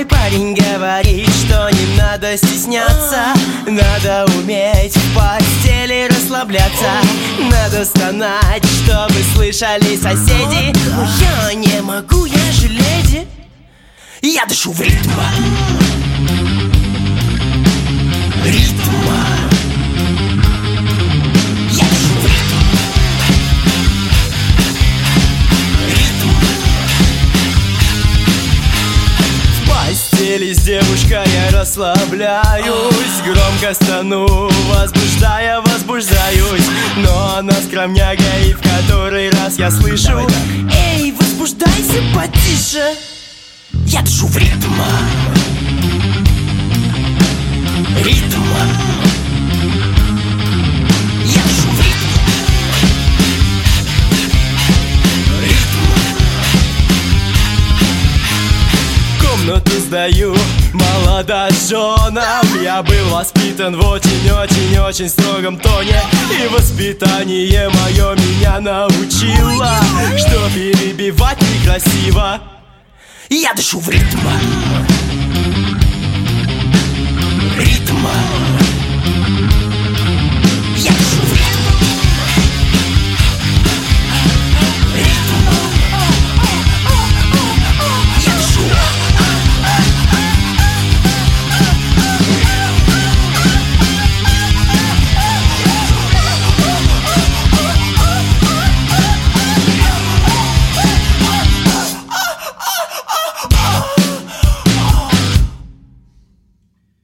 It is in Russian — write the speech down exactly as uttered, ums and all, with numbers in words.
Мой парень говорит, что не надо стесняться, надо уметь в постели расслабляться, надо стонать, чтобы слышали соседи. Но я не могу, я же леди. Я дышу в ритм. Ритма. Я дышу в ритм. Ритм. В постели с девушкой я расслабляюсь, громко стану, возбуждая, возбуждаюсь. Но она скромняга, и в который раз я слышу: эй, возбуждайся потише. Я дышу в ритм. Ритм. Я дышу в ритм. Ритм. Комнату сдаю молодоженам. Я был воспитан в очень-очень-очень строгом тоне, и воспитание мое меня научило, что перебивать некрасиво. Я дышу в ритм. Ритм.